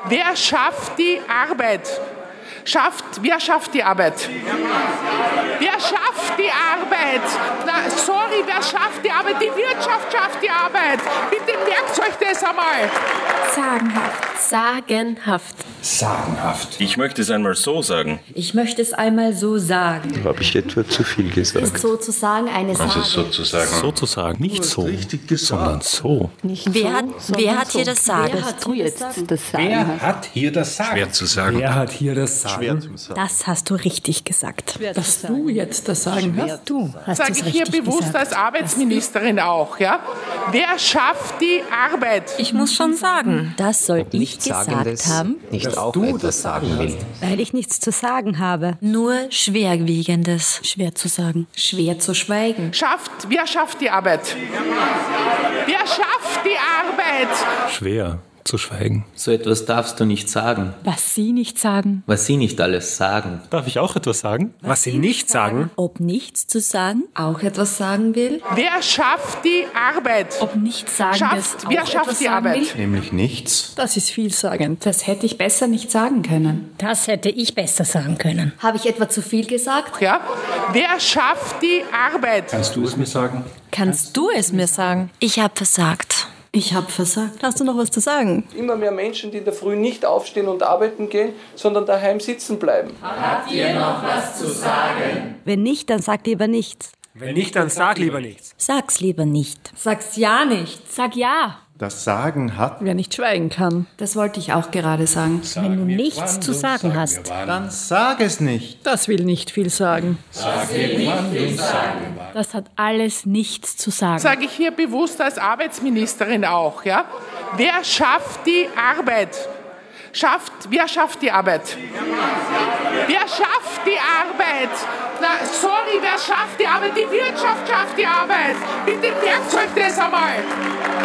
Wer schafft die Arbeit? Wer schafft die Arbeit? Wer schafft die Arbeit? Wer schafft die Arbeit? Die Wirtschaft schafft die Arbeit. Bitte merkt euch das einmal. Sagenhaft. Sagenhaft. Sagenhaft. Ich möchte es einmal so sagen. Ich möchte es einmal so sagen. Habe ich etwa zu viel gesagt? Ist sozusagen eine Sage. Sozusagen. Nicht so, sondern so. Wer hat hier das Sagen? Wer hat jetzt das Sagen? Wer hat hier das Sagen? Schwer zu sagen. Wer hat hier das Sagen? Das hast du richtig gesagt. Dass du jetzt das Sagen hast? Du hast Sage es ich hier richtig bewusst gesagt. als Arbeitsministerin auch. Ja? Wer schafft die Arbeit? Ich muss schon sagen, das soll ich gesagt haben, Nicht auch etwas sagen will. Weil ich nichts zu sagen habe. nur Schwerwiegendes. Schwer zu sagen. Schwer zu schweigen. Wer schafft die Arbeit? Wer schafft die Arbeit? Schwer zu schweigen. So etwas darfst du nicht sagen, Was Sie nicht sagen. was sie nicht alles sagen. Darf ich auch etwas sagen? Was Sie nicht sagen? Ob nichts zu sagen. Auch etwas sagen will? Wer schafft die Arbeit? Ob nichts Sagendes auch Wer schafft etwas die sagen Arbeit? will. Nämlich nichts. Das ist vielsagend. Das hätte ich besser nicht sagen können. Das hätte ich besser sagen können. Habe ich etwa zu viel gesagt? Ja? Wer schafft die Arbeit? Kannst du es mir sagen? Kannst du es mir sagen? Ich habe versagt. Ich habe versagt. Hast du noch was zu sagen? Immer mehr Menschen, die in der Früh nicht aufstehen und arbeiten gehen, sondern daheim sitzen bleiben. Wenn nicht, dann sag lieber nichts. Wenn nicht, dann sag lieber nichts. Sag's lieber nicht. Sag's ja nicht. Sag ja. Das Sagen hat. Wer nicht schweigen kann. Das wollte ich auch gerade sagen. Wenn du nichts zu sagen hast, Dann sag es nicht. Das will nicht viel sagen. das hat alles nichts zu sagen. Sage ich hier bewusst als Arbeitsministerin auch. Ja? Wer schafft die Arbeit? Wer schafft die Arbeit? Wer schafft die Arbeit? Wer schafft die Arbeit? Die Wirtschaft schafft die Arbeit. Bitte merkt euch das einmal.